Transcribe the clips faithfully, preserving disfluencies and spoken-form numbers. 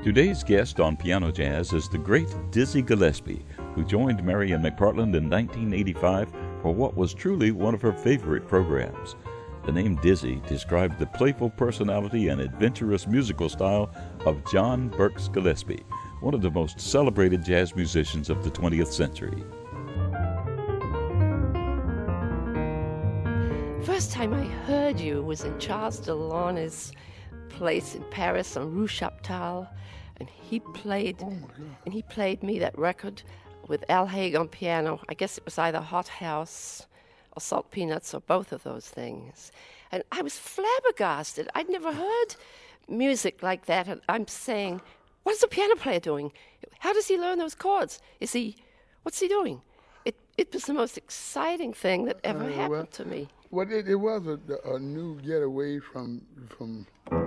Today's guest on Piano Jazz is the great Dizzy Gillespie, who joined Marion McPartland in nineteen eighty-five for what was truly one of her favorite programs. The name Dizzy described the playful personality and adventurous musical style of John Burks Gillespie, one of the most celebrated jazz musicians of the twentieth century. First time I heard you was in Charles Delaunay's place in Paris on Rue Chaptal, and he played Oh and he played me that record with Al Haig on piano. I guess it was either Hot House or Salt Peanuts or both of those things. And I was flabbergasted. I'd never heard music like that. And I'm saying, what is the piano player doing? How does he learn those chords? Is he, what's he doing? It it was the most exciting thing that ever Uh, happened well, to me. Well, it, it was a, a new getaway from from.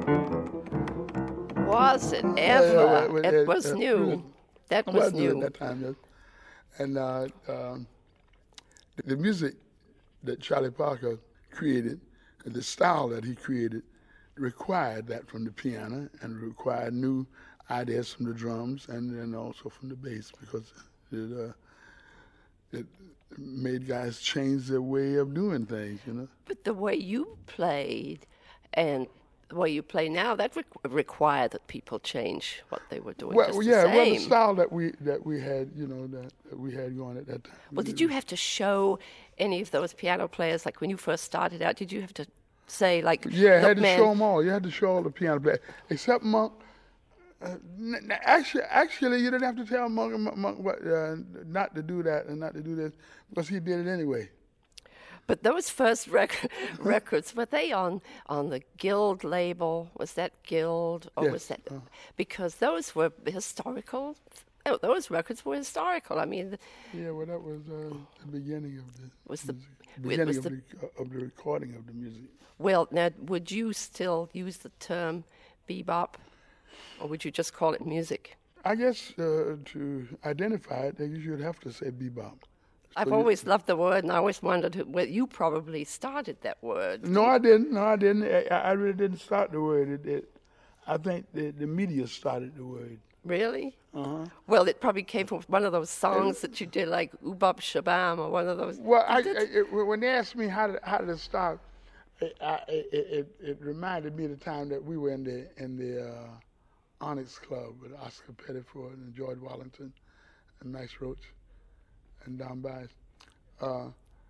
Was it Yeah, ever? yeah, It uh, was uh, new. That Well, was I knew new. at that time, yes. And uh, um, the, the music that Charlie Parker created, and the style that he created, required that from the piano and required new ideas from the drums and then also from the bass, because it, uh, it made guys change their way of doing things, you know. But the way you played and the way you play now, that re- required that people change what they were doing. Well, just yeah, the well, the same. style that we that we had, you know, that, that we had going at that time. Well, did you have to show any of those piano players, like when you first started out, did you have to say, like, Yeah, I look, had to man, show them all. You had to show all the piano players, except Monk. Uh, n- n- actually, actually, you didn't have to tell Monk, Monk, Monk what, uh, not to do that and not to do this, because he did it anyway. but those first rec- records, were they on, on the Guild label? Was that Guild? Or Yes, was that, uh. because those were historical. Oh, those records were historical. I mean, Yeah, well, that was uh, the beginning of the Was the- music. it beginning was of the- the, of the recording of the music. well, now, would you still use the term bebop, or would you just call it music? I guess uh, to identify it, you should have to say bebop. I've So you- always loved the word, and I always wondered, who, well, you probably started that word. No, I didn't. No, I didn't. I, I really didn't start the word. It, it, I think the, the media started the word. Really? Uh-huh. Well, it probably came from one of those songs that you did, like Oobop Shabam, or one of those. Well, I, I, Did it? it, when they asked me how did, how did it start, it, I, it, it, it reminded me of the time that we were in the in the uh, Onyx Club with Oscar Pettiford and George Wallington and Max Roach and Don Byas. Uh,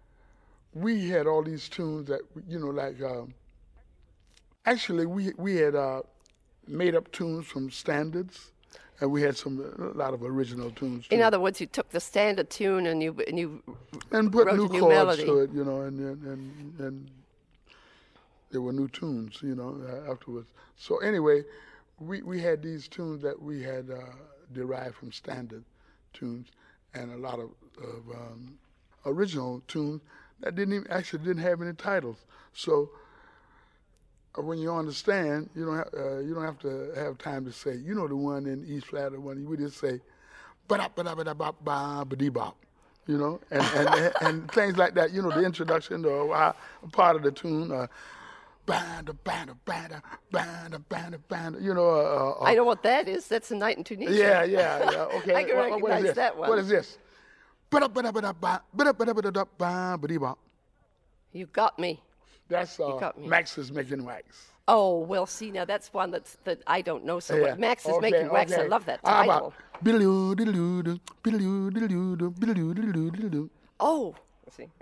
we had all these tunes that, you know, like, um, actually we we had uh, made up tunes from standards, and we had some a lot of original tunes too. In other words, you took the standard tune and you and you and put wrote new a new chords melody. to it, you know, and and and, and there were new tunes, you know, uh, afterwards. So anyway, we we had these tunes that we had uh, derived from standard tunes, and a lot of, of um, original tunes that didn't even actually didn't have any titles. So uh, when you understand, you don't have, uh, you don't have to have time to say, you know, the one in E flat, the one we just say, ba da ba da ba da ba ba ba dee bop, you know, and and, and things like that. You know, the introduction or uh, part of the tune. Uh, Banda, banda, banda, banda, banda, banda. You know, uh, uh, I know what that is. That's a night in Tunisia. yeah, yeah, yeah. Okay. I can what, what is recognize this? that one. What is this? Ba ba da ba da ba ba da ba da ba da ba ba ba dee bop. You got me. That's uh, got me. Max is making wax. Oh, well, see, now that's one that's, that I don't know so Yeah. well. Max is Okay, making wax. I okay. love that How title. about biddle-oo, diddle-oo, biddle-oo, diddle-oo, biddle-oo, diddle-oo, diddle-oo. Oh, let's see.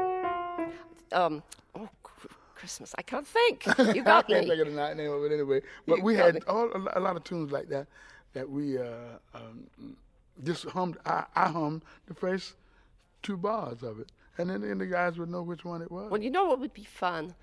Um, oh, cr- Christmas. I can't think. You got I can't me. think of the name of it anyway. But You we got had me. all, a lo- a lot of tunes like that that we uh, um, just hummed. I, I hummed the first two bars of it, and then, then the guys would know which one it was. Well, you know what would be fun?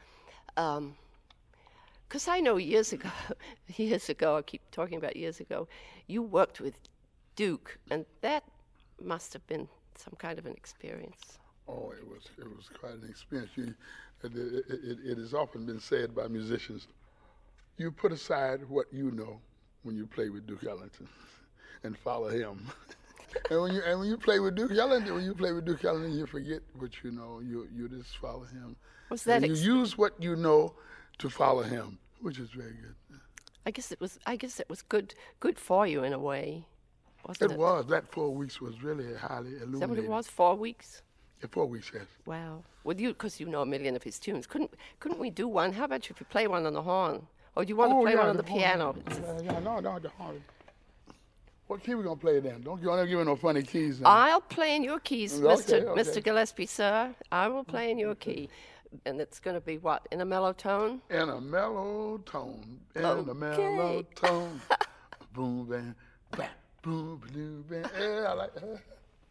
Because I know years ago, years ago, I keep talking about years ago, you worked with Duke, and that must have been some kind of an experience. Oh, it was it was quite an experience. You, it, it, it, it has often been said by musicians, you put aside what you know when you play with Duke Ellington and follow him. and when you and when you play with Duke Ellington, when you play with Duke Ellington, you forget what you know. You you just follow him. Was that and you ex- use what you know to follow him, which is very good. I guess it was. I guess it was good. Good for you in a way, wasn't it? It was. That four weeks was really highly illuminating. Is that what it was? Four weeks. Yeah, four weeks, yes. Wow. Well, you, because you know a million of his tunes, couldn't couldn't we do one? How about you if you play one on the horn, or do you want oh, to play yeah, one on the, the horn. piano? Yeah, yeah, no, no, the horn. What key we gonna play then? Don't, don't give me no funny keys now. I'll play in your keys, Okay, Mister okay. Mister Gillespie, sir. I will play in your key. And it's going to be what? In a mellow tone? In a mellow tone. In Okay. a mellow tone. Boom, bam, bam, boom, boom, bam. Yeah, I like that.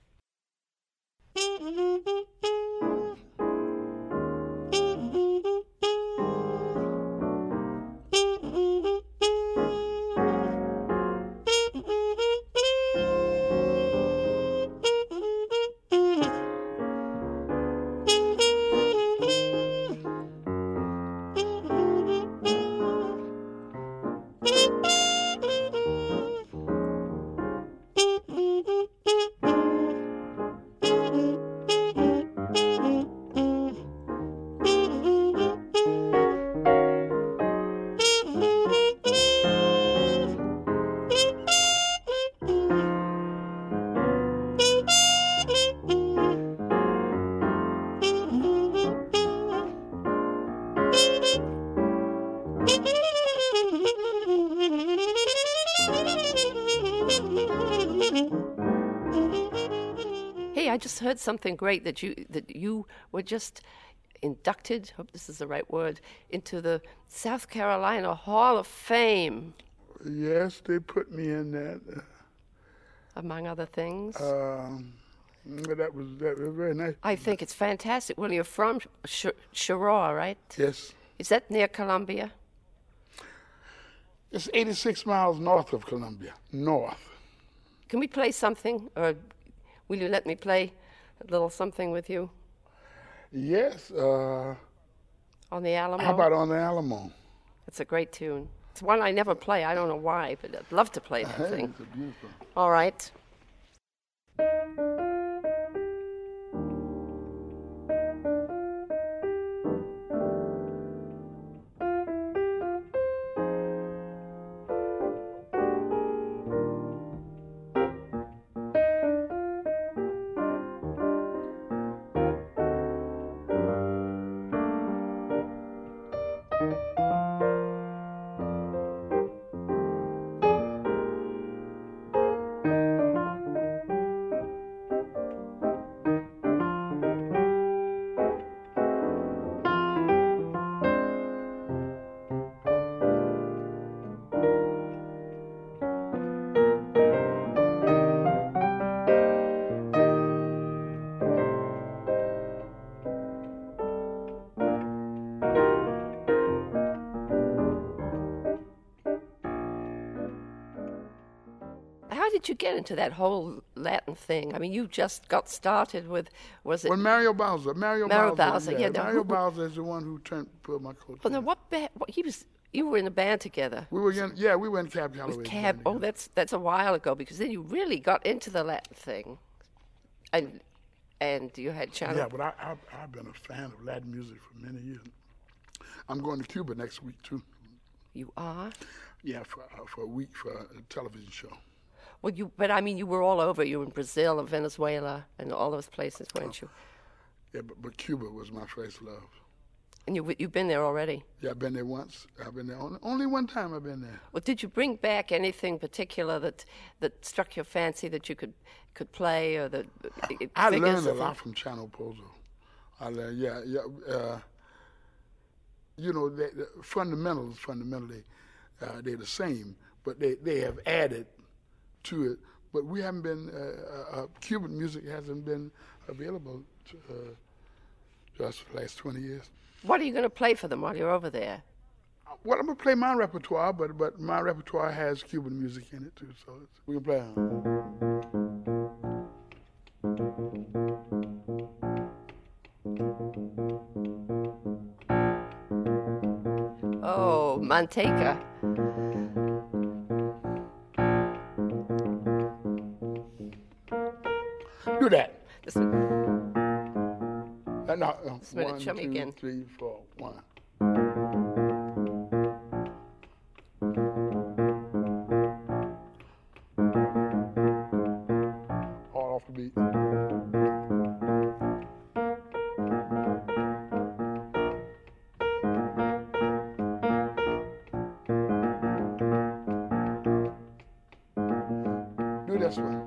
Hey, I just heard something great that you that you were just inducted, hope this is the right word, into the South Carolina Hall of Fame, Yes, they put me in that. among other things. Um, that was that was very nice. I think it's fantastic. Well, you're from Sh- Cheraw, right? Yes. Is that near Columbia? It's eighty-six miles north of Columbia. North. Can we play something, or will you let me play a little something with you Yes. Uh, on the Alamo? how about on the Alamo? It's a great tune. It's one I never play. I don't know why, but I'd love to play that Hey, thing. it's a beautiful. All right. How did you get into that whole Latin thing? I mean, you just got started with, was it? Well, Mario Bowser. Mario, Mario Bowser. Bowser, yeah, now Mario who- Bowser is the one who turned put my coat. Well, now what band? What, he was. You were in a band together. We were in, yeah, we were in Cab Calloway's With Cab. band Oh, together. that's that's a while ago, because then you really got into the Latin thing, and and you had Channel. Yeah, but I, I, I've been a fan of Latin music for many years. I'm going to Cuba next week too. You are. Yeah, for uh, for a week for a television show. Well, you. But I mean, you were all over. You were in Brazil and Venezuela and all those places, weren't you? Yeah, but, but Cuba was my first love. And you you've been there already. Yeah, I've been there once. I've been there only, only one time. I've been there. Well, did you bring back anything particular that that struck your fancy that you could could play, or the it- I figures learned a of lot it? from Channel Pozo. I learned, yeah, yeah. Uh, you know, the, the fundamentals, fundamentally, uh, they're the same, but they, they have added to it. But we haven't been, uh, uh, uh, Cuban music hasn't been available to, uh, to us for the last twenty years. What are you going to play for them while you're over there? Well, I'm going to play my repertoire, but but my repertoire has Cuban music in it, too, so it's, we can play Oh, Manteca. Do that. This- Uh, no, uh, Just a minute, one, show me two, again. three, four, one. this one.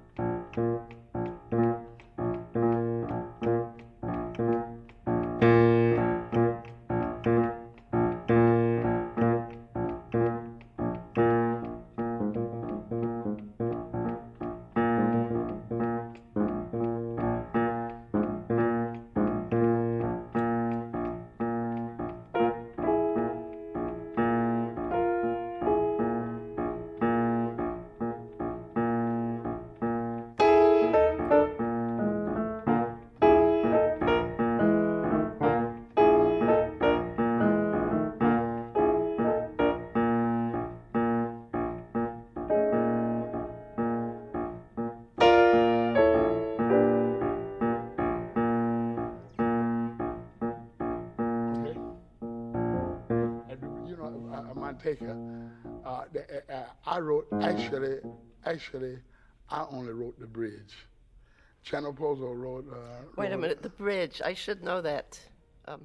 Taker. Uh, the, uh, I wrote, actually, actually, I only wrote the bridge. Chano Pozo wrote... Uh, Wait wrote a minute, the bridge. I should know that. Um.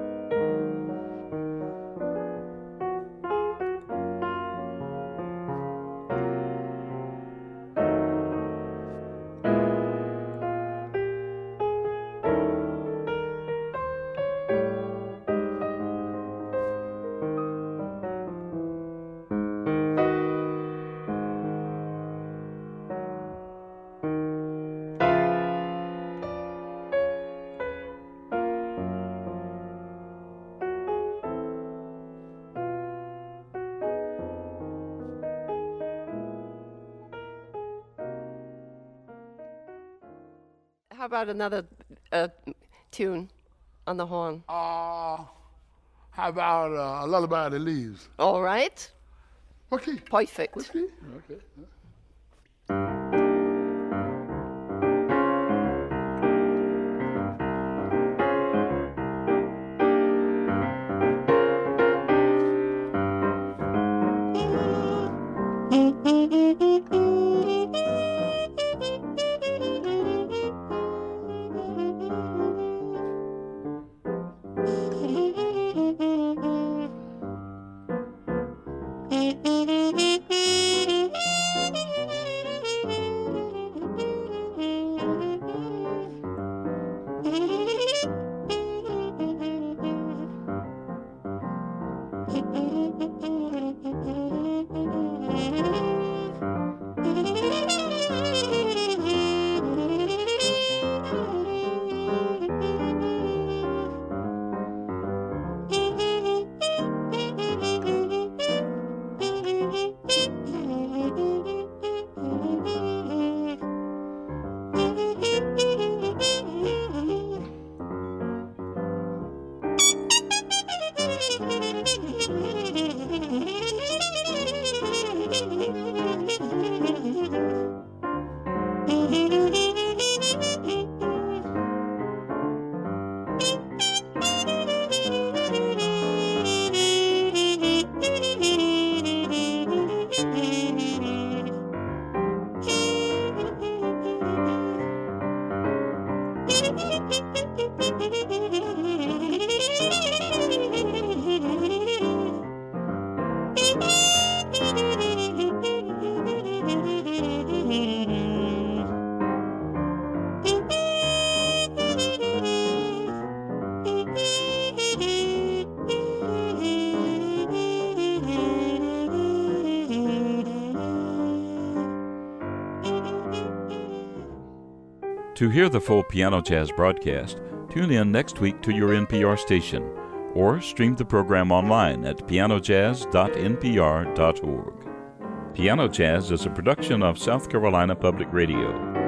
How about another uh, tune on the horn? Uh, how about uh, A Lullaby That Leaves? All right. What key? Perfect. What key? Okay. To hear the full Piano Jazz broadcast, tune in next week to your N P R station, or stream the program online at piano jazz dot n p r dot org. Piano Jazz is a production of South Carolina Public Radio.